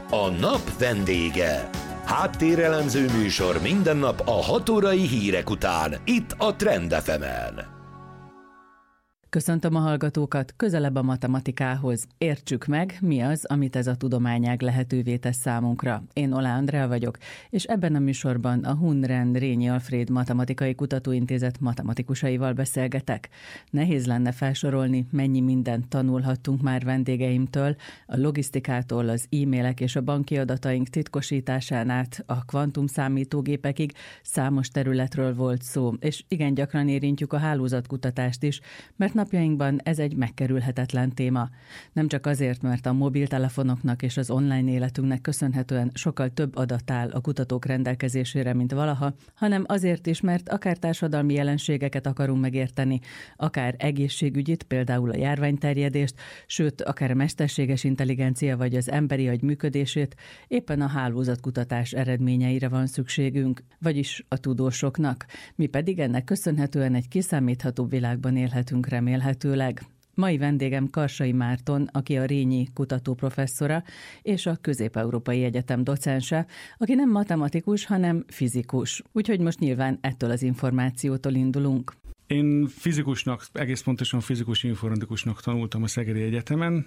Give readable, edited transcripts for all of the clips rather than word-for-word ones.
A nap vendége. Háttérelemző műsor minden nap a 6 órai hírek után, itt a Trend FM-en. Köszöntöm a hallgatókat, közelebb a matematikához. Értsük meg, mi az, amit ez a tudományág lehetővé tesz számunkra. Én Olá Andrea vagyok, és ebben a műsorban a Hunrend Rényi Alfréd Matematikai Kutatóintézet matematikusaival beszélgetek. Nehéz lenne felsorolni, mennyi mindent tanulhattunk már vendégeimtől, a logisztikától, az e-mailek és a banki adataink titkosításán át a kvantumszámítógépekig számos területről volt szó, és igen gyakran érintjük a hálózatkutatást is, mert napjainkban ez egy megkerülhetetlen téma. Nem csak azért, mert a mobiltelefonoknak és az online életünknek köszönhetően sokkal több adat áll a kutatók rendelkezésére, mint valaha, hanem azért is, mert akár társadalmi jelenségeket akarunk megérteni, akár egészségügyit, például a járványterjedést, sőt, akár a mesterséges intelligencia vagy az emberi agy működését, éppen a hálózatkutatás eredményeire van szükségünk, vagyis a tudósoknak. Mi pedig ennek köszönhetően egy kiszámíthatóbb világban élhetünk remélhetőleg. Mai vendégem Karsai Márton, aki a Rényi kutatóprofesszora és a Közép-Európai Egyetem docense, aki nem matematikus, hanem fizikus. Úgyhogy most nyilván ettől az információtól indulunk. Én fizikusnak, egész pontosan fizikus informatikusnak tanultam a Szegedi Egyetemen,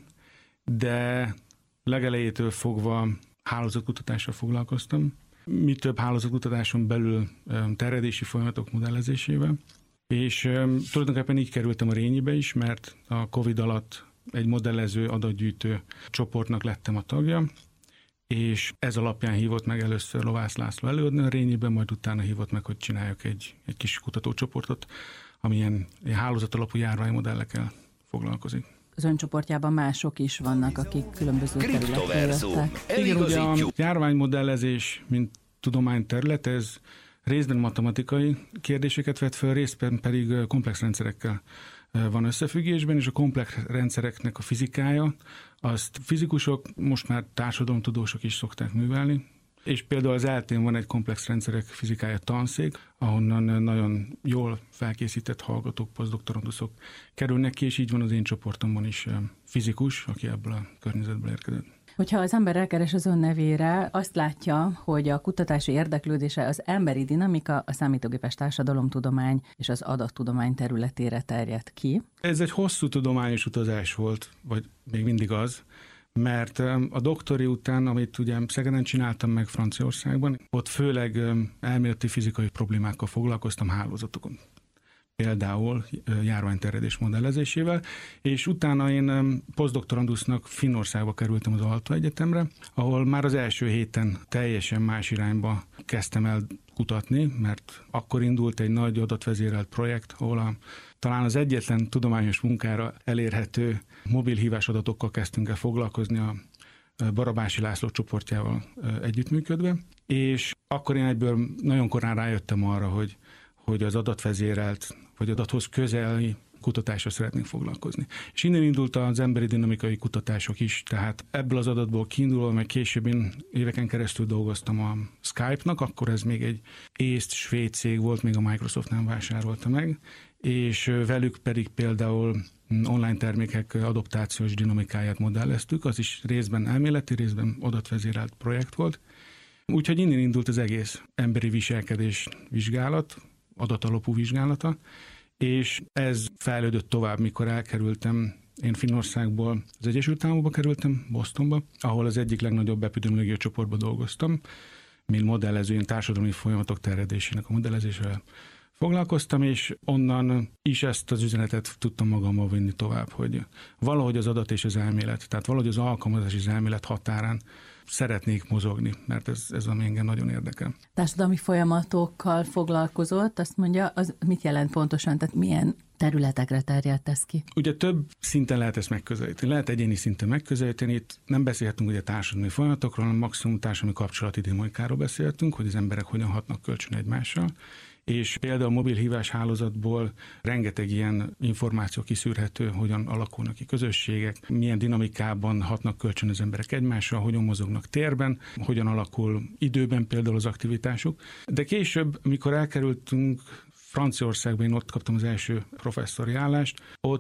de legelejétől fogva hálózatkutatással foglalkoztam. Mi több hálózatkutatáson belül terjedési folyamatok modellezésével. És tulajdonképpen így kerültem a Rényibe is, mert a Covid alatt egy modellező, adatgyűjtő csoportnak lettem a tagja, és ez alapján hívott meg először Lovász László előadni a Rényiben, majd utána hívott meg, hogy csináljak egy kis kutatócsoportot, ami ilyen hálózatalapú járványmodellekkel foglalkozik. Az ön csoportjában mások is vannak, akik különböző területekre jöttek. Igen, ugye a járványmodellezés, mint tudományterület, ez részben matematikai kérdéseket vet föl, részben pedig komplex rendszerekkel van összefüggésben, és a komplex rendszereknek a fizikája, azt fizikusok, most már társadalomtudósok is szokták művelni, és például az ELTE-n van egy komplex rendszerek fizikája tanszék, ahonnan nagyon jól felkészített hallgatók, posztdoktoranduszok kerülnek ki, és így van az én csoportomban is fizikus, aki ebből a környezetből érkezett. Hogyha az ember elkeres az ön nevére, azt látja, hogy a kutatási érdeklődése az emberi dinamika, a számítógépes társadalomtudomány és az adattudomány területére terjed ki. Ez egy hosszú tudományos utazás volt, vagy még mindig az, mert a doktori után, amit ugye Szegeden csináltam meg Franciaországban, ott főleg elméleti fizikai problémákkal foglalkoztam hálózatokon. Például járványterjedés modellezésével, és utána én posztdoktorandusznak Finnországba kerültem az Aalto Egyetemre, ahol már az első héten teljesen más irányba kezdtem el kutatni, mert akkor indult egy nagy adatvezérelt projekt, ahol talán az egyetlen tudományos munkára elérhető mobilhívás adatokkal kezdtünk el foglalkozni a Barabási László csoportjával együttműködve, és akkor én egyből nagyon korán rájöttem arra, hogy az adatvezérelt, vagy adathoz közeli kutatásra szeretnénk foglalkozni. És innen indult az emberi dinamikai kutatások is, tehát ebből az adatból kiindulva, meg később én éveken keresztül dolgoztam a Skype-nak, akkor ez még egy észt-svéd cég volt, még a Microsoft nem vásárolta meg, és velük pedig például online termékek adoptációs dinamikáját modelleztük, az is részben elméleti, részben adatvezérelt projekt volt. Úgyhogy innen indult az egész emberi viselkedés vizsgálat, adatalapú vizsgálata, és ez fejlődött tovább, mikor elkerültem, én Finnországból az Egyesült Államokba kerültem, Bostonba, ahol az egyik legnagyobb epidemiológiai csoportban dolgoztam, mint modellező, én társadalmi folyamatok terjedésének a modellezésével foglalkoztam, és onnan is ezt az üzenetet tudtam magammal vinni tovább, hogy valahogy az adat és az elmélet, tehát valahogy az alkalmazás és az elmélet határán szeretnék mozogni, mert ez ami engem nagyon érdekel. Társadalmi folyamatokkal foglalkozott, azt mondja, az mit jelent pontosan, tehát milyen területekre terjedt ez ki? Ugye több szinten lehet ezt megközelíteni. Lehet egyéni szinten megközelíteni, itt nem beszélhetünk ugye társadalmi folyamatokról, hanem maximum társadalmi kapcsolati dinamikáról beszélhetünk, hogy az emberek hogyan hatnak kölcsön egymással, és például a mobilhívás hálózatból rengeteg ilyen információ kiszűrhető, hogyan alakulnak ki közösségek, milyen dinamikában hatnak kölcsön az emberek egymással, hogyan mozognak térben, hogyan alakul időben például az aktivitásuk. De később, mikor elkerültünk Franciaországba, én ott kaptam az első professzori állást, ott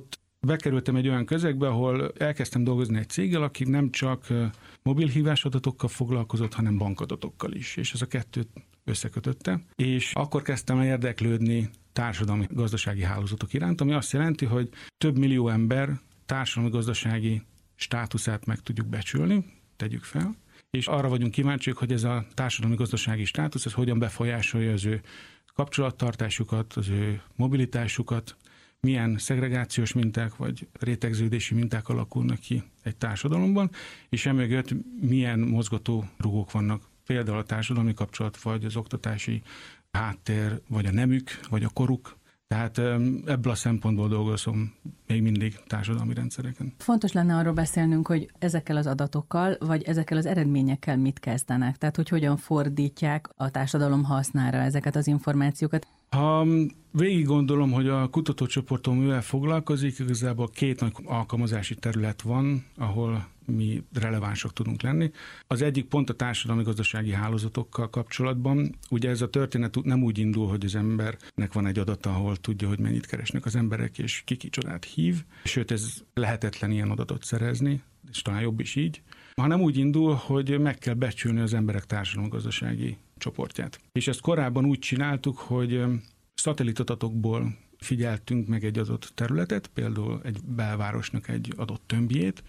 bekerültem egy olyan közegbe, ahol elkezdtem dolgozni egy céggel, aki nem csak mobilhívás adatokkal foglalkozott, hanem bankadatokkal is, és ez a kettőt összekötötte, és akkor kezdtem el érdeklődni társadalmi gazdasági hálózatok iránt, ami azt jelenti, hogy több millió ember társadalmi gazdasági státuszát meg tudjuk becsülni, tegyük fel, és arra vagyunk kíváncsiak, hogy ez a társadalmi gazdasági státusz, ez hogyan befolyásolja az ő kapcsolattartásukat, az ő mobilitásukat, milyen szegregációs minták vagy rétegződési minták alakulnak ki egy társadalomban, és emögött milyen mozgató rugók vannak, például a társadalmi kapcsolat, vagy az oktatási háttér, vagy a nemük, vagy a koruk. Tehát ebből a szempontból dolgozom még mindig társadalmi rendszereken. Fontos lenne arról beszélnünk, hogy ezekkel az adatokkal, vagy ezekkel az eredményekkel mit kezdenek, tehát hogy hogyan fordítják a társadalom hasznára ezeket az információkat. Ha végig gondolom, hogy a kutatócsoportom mivel foglalkozik, igazából 2 nagy alkalmazási terület van, ahol mi relevánsak tudunk lenni. Az egyik pont a társadalmi-gazdasági hálózatokkal kapcsolatban. Ugye ez a történet nem úgy indul, hogy az embernek van egy adata, ahol tudja, hogy mennyit keresnek az emberek, és ki csodát hív. Sőt, ez lehetetlen ilyen adatot szerezni, és talán jobb is így. Hanem úgy indul, hogy meg kell becsülni az emberek társadalmi-gazdasági csoportját. És ezt korábban úgy csináltuk, hogy szatellitadatokból figyeltünk meg egy adott területet, például egy belvárosnak egy adott tömbjét,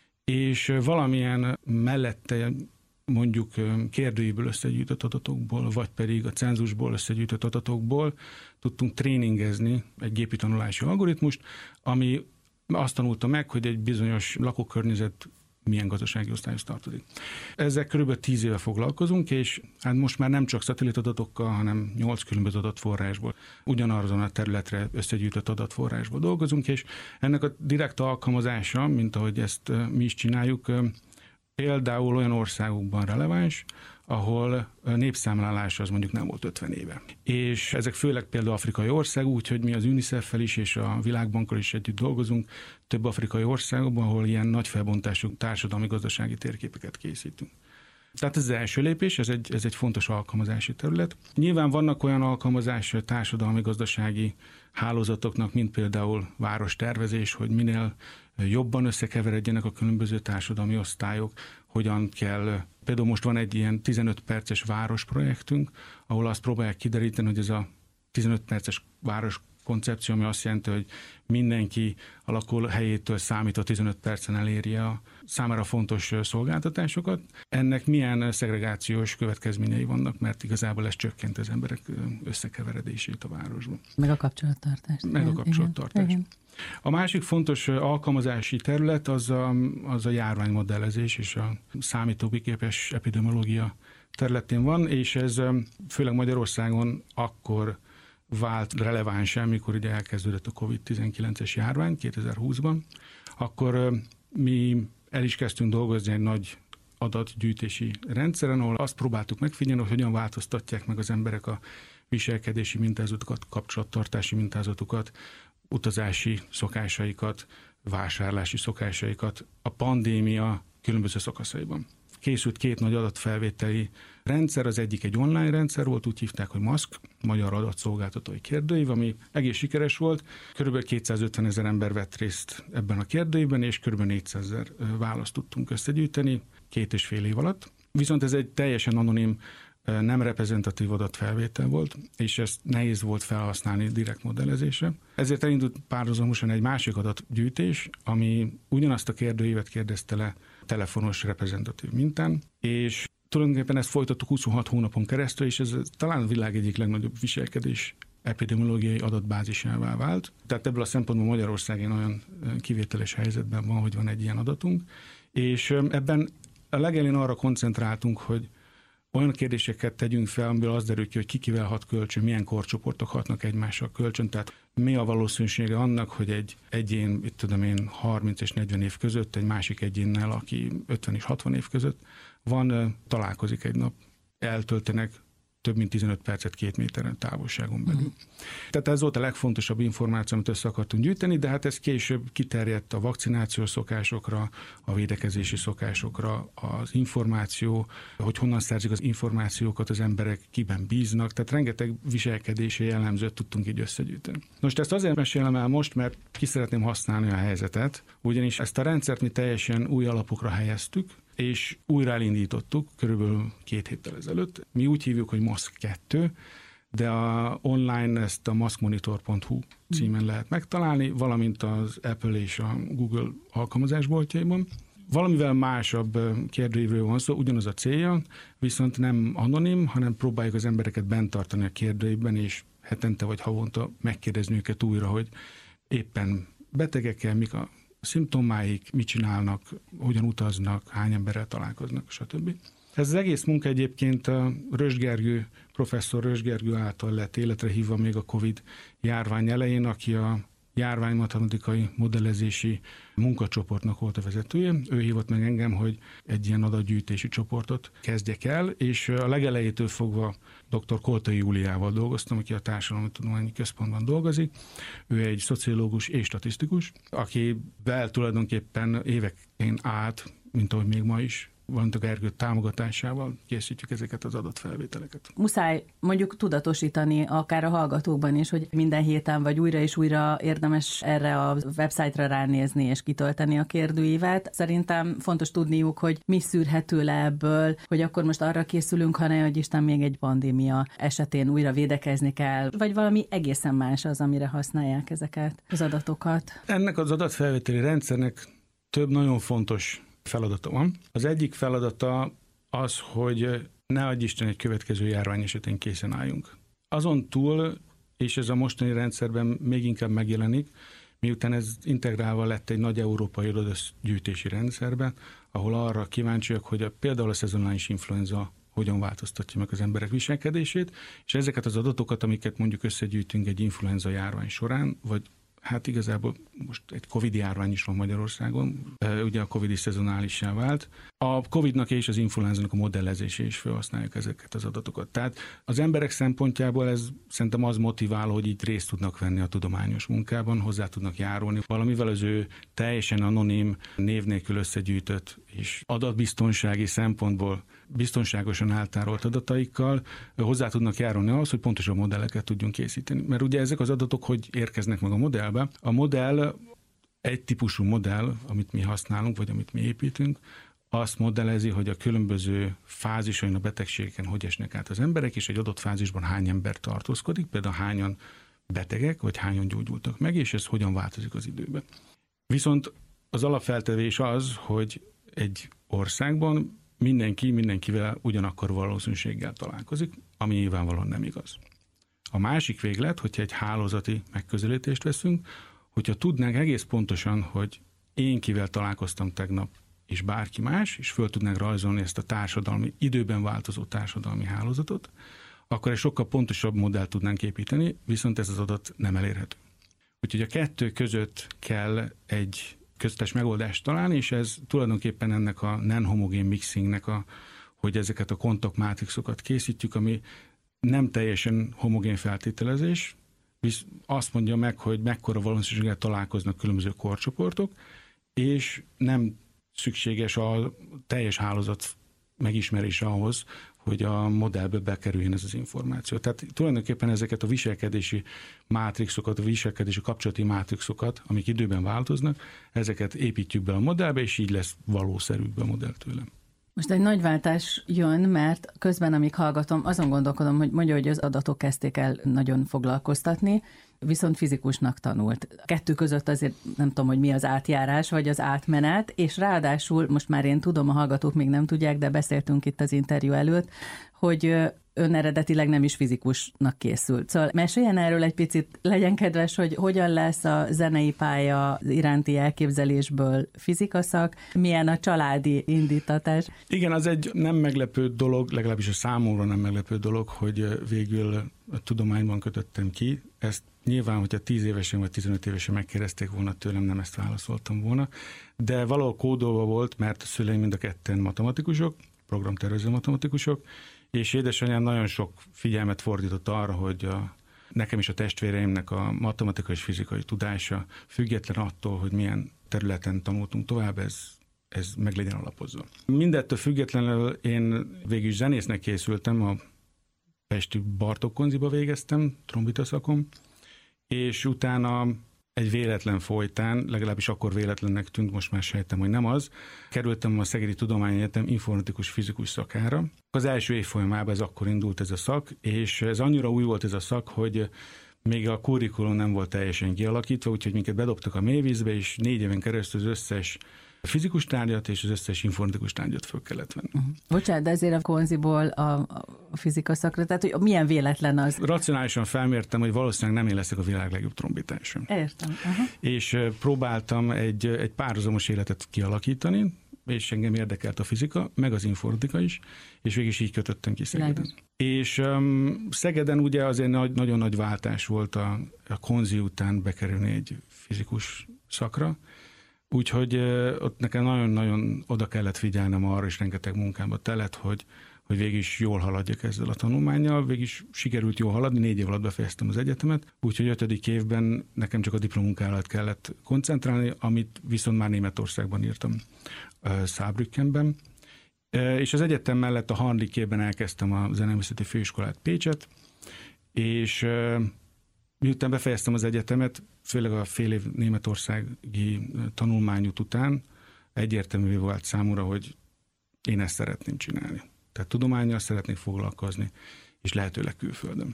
és valamilyen mellette mondjuk kérdőjéből összegyűjtött adatokból, vagy pedig a cenzusból összegyűjtött adatokból tudtunk tréningezni egy gépi tanulási algoritmust, ami azt tanulta meg, hogy egy bizonyos lakókörnyezet milyen gazdasági osztályhoz tartozik. Ezzel kb. 10 éve foglalkozunk, és hát most már nem csak szatellitadatokkal, hanem 8 különböző adatforrásból, ugyanazon a területre összegyűjtött adatforrásból dolgozunk, és ennek a direkt alkalmazása, mint ahogy ezt mi is csináljuk, például olyan országokban releváns, ahol népszámlálás az mondjuk nem volt 50 éve. És ezek főleg például afrikai országok, úgyhogy mi az UNICEF-fel is és a Világbankkal is együtt dolgozunk több afrikai országokban, ahol ilyen nagy felbontású társadalmi-gazdasági térképeket készítünk. Tehát ez az első lépés, ez egy fontos alkalmazási terület. Nyilván vannak olyan alkalmazások társadalmi-gazdasági hálózatoknak, mint például várostervezés, hogy minél jobban összekeveredjenek a különböző társadalmi osztályok, hogyan kell. Például most van egy ilyen 15 perces városprojektünk, ahol azt próbálják kideríteni, hogy ez a 15 perces város koncepció, ami azt jelenti, hogy mindenki a lakóhelyétől számítva 15 percen eléri a számára fontos szolgáltatásokat. Ennek milyen szegregációs következményei vannak, mert igazából ez csökkent az emberek összekeveredését a városban. Meg a kapcsolattartást. Meg a kapcsolattartást. Igen. A másik fontos alkalmazási terület az a járványmodellezés és a számítógépes epidemiológia területén van, és ez főleg Magyarországon akkor vált releváns, amikor ugye elkezdődött a COVID-19-es járvány 2020-ban, akkor mi el is kezdtünk dolgozni egy nagy adatgyűjtési rendszeren, ahol azt próbáltuk megfigyelni, hogy hogyan változtatják meg az emberek a viselkedési mintázatokat, kapcsolattartási mintázatokat, utazási szokásaikat, vásárlási szokásaikat a pandémia különböző szakaszaiban. Készült 2 nagy adatfelvételi rendszer, az egyik egy online rendszer volt, úgy hívták, hogy MASK, Magyar Adatszolgáltatói Kérdőív, ami egész sikeres volt. Körülbelül 250 000 ember vett részt ebben a kérdőívben, és körülbelül 400 000 választ tudtunk összegyűjteni 2,5 év alatt. Viszont ez egy teljesen anonim, nem reprezentatív adatfelvétel volt, és ezt nehéz volt felhasználni direkt modellezésre. Ezért elindult párhuzamosan egy másik adatgyűjtés, ami ugyanazt a kérdőívet kérdezte le telefonos reprezentatív mintán, és tulajdonképpen ezt folytattuk 26 hónapon keresztül, és ez talán a világ egyik legnagyobb viselkedés epidemiológiai adatbázisává vált. Tehát ebből a szempontból Magyarország olyan kivételes helyzetben van, hogy van egy ilyen adatunk, és ebben a legelején arra koncentráltunk, hogy olyan kérdéseket tegyünk fel, amiből az derül ki, hogy kivel hat kölcsön, milyen korcsoportok hatnak egymással kölcsön, tehát mi a valószínűsége annak, hogy egy egyén, 30 és 40 év között, egy másik egyénnel, aki 50 és 60 év között van, találkozik egy nap, eltöltenek több mint 15 percet 2 méteren távolságon belül. Tehát ez volt a legfontosabb információ, amit össze akartunk gyűjteni, de hát ez később kiterjedt a vakcinációs szokásokra, a védekezési szokásokra, az információ, hogy honnan szerzik az információkat az emberek, kiben bíznak, tehát rengeteg viselkedési jellemzőt tudtunk így összegyűjteni. Most ezt azért mesélem el most, mert ki szeretném használni a helyzetet, ugyanis ezt a rendszert mi teljesen új alapokra helyeztük, és újra elindítottuk körülbelül 2 héttel ezelőtt. Mi úgy hívjuk, hogy Mask 2, de online ezt a maskmonitor.hu címen lehet megtalálni, valamint az Apple és a Google alkalmazásboltjaiban. Valamivel másabb kérdőívről van szó, ugyanaz a célja, viszont nem anonim, hanem próbáljuk az embereket bent tartani a kérdőívben, és hetente vagy havonta megkérdezni őket újra, hogy éppen betegek-e, mik a szimptomáik, mit csinálnak, hogyan utaznak, hány emberrel találkoznak, stb. Ez az egész munka egyébként a professzor Rös Gergő által lett életre hívva még a Covid járvány elején, aki a járványmatematikai modellezési munkacsoportnak volt a vezetője. Ő hívott meg engem, hogy egy ilyen adatgyűjtési csoportot kezdjek el, és a legelejétől fogva dr. Koltai Júliával dolgoztam, aki a Társadalomtudományi Központban dolgozik. Ő egy szociológus és statisztikus, akivel tulajdonképpen éveken át, mint ahogy még ma is, valamint a Gergő támogatásával készítjük ezeket az adatfelvételeket. Muszáj mondjuk tudatosítani akár a hallgatókban is, hogy minden héten vagy újra és újra érdemes erre a websájtra ránézni és kitölteni a kérdőívet. Szerintem fontos tudniuk, hogy mi szűrhető le ebből, hogy akkor most arra készülünk, hanem hogy Isten még egy pandémia esetén újra védekezni kell, vagy valami egészen más az, amire használják ezeket az adatokat. Ennek az adatfelvételi rendszernek több nagyon fontos feladata van. Az egyik feladata az, hogy ne adj Isten egy következő járvány esetén készen álljunk. Azon túl, és ez a mostani rendszerben még inkább megjelenik, miután ez integrálva lett egy nagy európai adatgyűjtési rendszerbe, ahol arra kíváncsiak, hogy például a szezonális influenza hogyan változtatja meg az emberek viselkedését, és ezeket az adatokat, amiket mondjuk összegyűjtünk egy influenza járvány során, vagy hát igazából most egy Covid járvány is van Magyarországon, ugye a Covid is szezonálissá vált. A Covidnak és az influenzának a modellezésé is felhasználjuk ezeket az adatokat. Tehát az emberek szempontjából ez szerintem az motivál, hogy így részt tudnak venni a tudományos munkában, hozzá tudnak járulni valamivel az ő teljesen anonim, név nélkül összegyűjtött és adatbiztonsági szempontból biztonságosan eltárolt adataikkal hozzá tudnak járulni ahhoz, hogy pontosabb modelleket tudjunk készíteni. Mert ugye ezek az adatok hogy érkeznek meg a modellbe? A modell, egy típusú modell, amit mi használunk, vagy amit mi építünk, azt modellezi, hogy a különböző fázisain a betegségeken hogy esnek át az emberek, és egy adott fázisban hány ember tartózkodik, például hányan betegek, vagy hányan gyógyultak meg, és ez hogyan változik az időben. Viszont az alapfeltevés az, hogy egy országban mindenkivel ugyanakkor valószínűséggel találkozik, ami nyilvánvalóan nem igaz. A másik véglet, hogyha egy hálózati megközelítést veszünk, hogyha tudnánk egész pontosan, hogy én kivel találkoztam tegnap, és bárki más, és föl tudnánk rajzolni ezt a időben változó társadalmi hálózatot, akkor egy sokkal pontosabb modellt tudnánk építeni, viszont ez az adat nem elérhető. Úgyhogy a kettő között kell egy köztes megoldást találni, és ez tulajdonképpen ennek a non-homogén mixingnek, hogy ezeket a kontaktmátrixokat készítjük, ami nem teljesen homogén feltételezés, azt mondja meg, hogy mekkora valószínűséggel találkoznak különböző korcsoportok, és nem szükséges a teljes hálózat megismerése ahhoz, hogy a modellbe bekerüljön ez az információ. Tehát tulajdonképpen ezeket a viselkedési mátrixokat, a viselkedési kapcsolati mátrixokat, amik időben változnak, ezeket építjük be a modellbe, és így lesz valószerűbb a modell tőlem. Most egy nagy váltás jön, mert közben, amíg hallgatom, azon gondolkodom, hogy mondja, hogy az adatok kezdték el nagyon foglalkoztatni, viszont fizikusnak tanult. A kettő között azért nem tudom, hogy mi az átjárás, vagy az átmenet, és ráadásul, most már én tudom, a hallgatók még nem tudják, de beszéltünk itt az interjú előtt, hogy ön eredetileg nem is fizikusnak készült. Szóval meséljen erről egy picit, legyen kedves, hogy hogyan lesz a zenei pálya iránti elképzelésből fizikaszak, milyen a családi indítatás. Igen, az egy nem meglepő dolog, legalábbis a számomra nem meglepő dolog, hogy végül a tudományban kötöttem ki. Ezt nyilván, hogyha 10 évesen vagy 15 évesen megkérdezték volna tőlem, nem ezt válaszoltam volna, de valahol kódolva volt, mert a szüleim mind a ketten matematikusok, programtervező matematikusok, és édesanyám nagyon sok figyelmet fordított arra, hogy nekem és a testvéreimnek a matematikai és fizikai tudása független attól, hogy milyen területen tanultunk tovább, ez meg legyen alapozva. Mindettől függetlenül én végül zenésznek készültem, a pesti Bartók Konziba végeztem, trombita szakon, és utána egy véletlen folytán, legalábbis akkor véletlennek tűnt, most már sejtem, hogy nem az, kerültem a Szegedi Tudományegyetem informatikus fizikus szakára. Az első évfolyamában ez akkor indult ez a szak, és ez annyira új volt ez a szak, hogy még a curriculum nem volt teljesen kialakítva, úgyhogy minket bedobtak a mélyvízbe, és 4 éven keresztül az összes fizikus tárgyat és az összes informatikus tárgyat föl kellett venni. Bocsánat, de ezért a konziból a fizika szakra, tehát hogy milyen véletlen az? Racionálisan felmértem, hogy valószínűleg nem én leszek a világ legjobb trombitása. Értem. És próbáltam egy párhuzamos életet kialakítani, és engem érdekelt a fizika, meg az informatika is, és végig is így kötöttem ki Szegeden. És Szegeden ugye azért nagyon nagy váltás volt a konzi után bekerülni egy fizikus szakra, úgyhogy ott nekem nagyon-nagyon oda kellett figyelnem arra, és rengeteg munkámba telett, hogy végig is jól haladjak ezzel a tanulmánnyal. Végig is sikerült jól haladni, 4 év alatt befejeztem az egyetemet, úgyhogy 5. évben nekem csak a diplomunkára kellett koncentrálni, amit viszont már Németországban írtam, Saarbrückenben. És az egyetem mellett a harmadik évben elkezdtem a Zeneművészeti Főiskolát Pécset, és miután befejeztem az egyetemet, főleg a fél év németországi tanulmányút után egyértelművé vált számomra, hogy én ezt szeretném csinálni. Tehát tudománnyal szeretnék foglalkozni, és lehetőleg külföldön.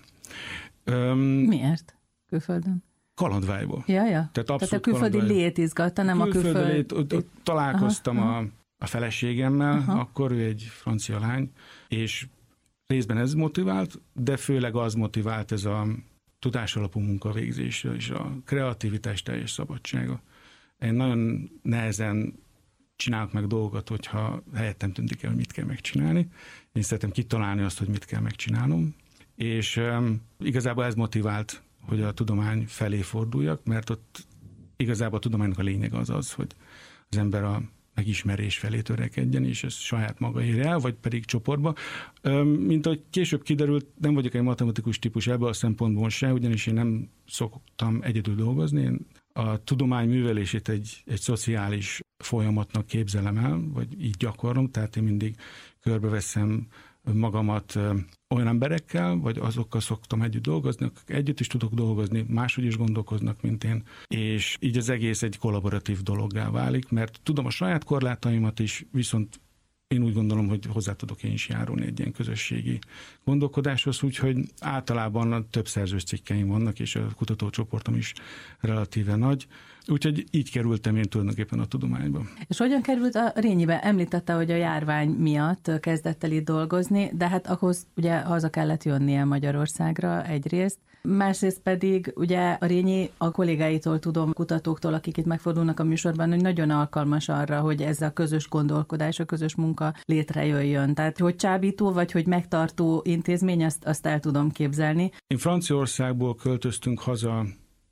Miért külföldön? Kalandvágyból. Ja. Tehát a külföldi lét izgatta, nem a külföldi... Találkoztam a feleségemmel, akkor ő egy francia lány, és részben ez motivált, de főleg az motivált, ez a tudásalapú munkavégzés és a kreativitás teljes szabadsága. Én nagyon nehezen csinálok meg dolgokat, hogyha helyettem tűnik el, hogy mit kell megcsinálni. Én szeretem kitalálni azt, hogy mit kell megcsinálnom, és igazából ez motivált, hogy a tudomány felé forduljak, mert ott igazából a tudománynak a lényeg az, hogy az ember a megismerés felé törekedjen, és ezt saját maga érje el, vagy pedig csoportba. Mint ahogy később kiderült, nem vagyok egy matematikus típus ebből a szempontból se, ugyanis én nem szoktam egyedül dolgozni. Én a tudomány művelését egy szociális folyamatnak képzelem el, vagy így gyakorlom, tehát én mindig körbeveszem magamat olyan emberekkel, vagy azokkal szoktam együtt dolgozni, akik együtt is tudok dolgozni, máshogy is gondolkoznak, mint én, és így az egész egy kollaboratív dologgá válik, mert tudom a saját korlátaimat is, viszont én úgy gondolom, hogy hozzá tudok én is járulni egy ilyen közösségi gondolkodáshoz, úgyhogy általában több szerzős cikkeim vannak, és a kutatócsoportom is relatíve nagy. Úgyhogy így kerültem én tulajdonképpen a tudományba. És hogyan került a Rényibe? Említette, hogy a járvány miatt kezdett el itt dolgozni, de hát ahhoz ugye haza kellett jönnie Magyarországra egyrészt, másrészt pedig ugye a Rényi, a kollégáitól tudom, kutatóktól, akik itt megfordulnak a műsorban, hogy nagyon alkalmas arra, hogy ez a közös gondolkodás, a közös munka létrejöjjön. Tehát, hogy csábító vagy hogy megtartó intézmény, azt el tudom képzelni. Én Franciaországból költöztünk haza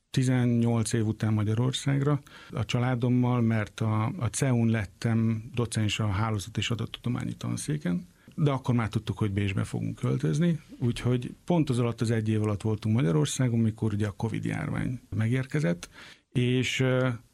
18 év után Magyarországra a családommal, mert a CEU-n lettem docens a hálózat és adattudományi tanszéken, de akkor már tudtuk, hogy Bécsbe fogunk költözni, úgyhogy pont az alatt az 1 év alatt voltunk Magyarországon, mikor ugye a Covid járvány megérkezett, és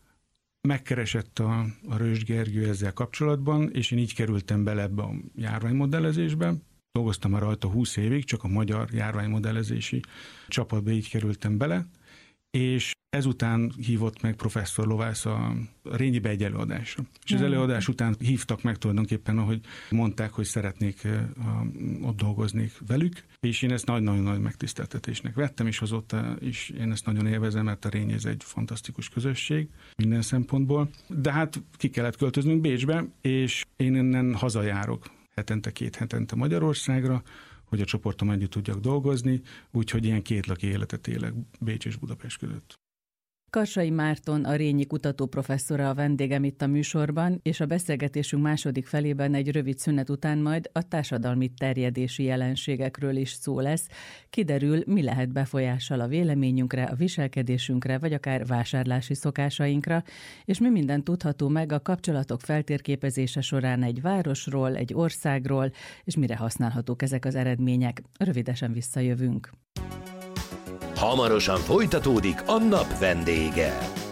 megkeresett a Rösd Gergő ezzel kapcsolatban, és én így kerültem bele ebbe a járványmodellezésbe. Dolgoztam már rajta 20 évig, csak a magyar járványmodellezési csapatba így kerültem bele, és ezután hívott meg professzor Lovász a Rényibe egy előadásra. És az előadás után hívtak meg tulajdonképpen, ahogy mondták, hogy szeretnék ott dolgozni velük, és én ezt nagyon-nagyon nagy megtiszteltetésnek vettem, és azóta is én ezt nagyon élvezem, mert a Rény ez egy fantasztikus közösség minden szempontból. De hát ki kellett költöznünk Bécsbe, és én innen hazajárok hetente, 2 hetente Magyarországra, hogy a csoportom együtt tudjak dolgozni, úgyhogy ilyen kétlaki életet élek Bécs és Budapest között. Karsai Márton, a Rényi kutatóprofesszora a vendégem itt a műsorban, és a beszélgetésünk második felében egy rövid szünet után majd a társadalmi terjedési jelenségekről is szó lesz. Kiderül, mi lehet befolyással a véleményünkre, a viselkedésünkre, vagy akár vásárlási szokásainkra, és mi minden tudható meg a kapcsolatok feltérképezése során egy városról, egy országról, és mire használhatók ezek az eredmények. Rövidesen visszajövünk. Hamarosan folytatódik a nap vendége.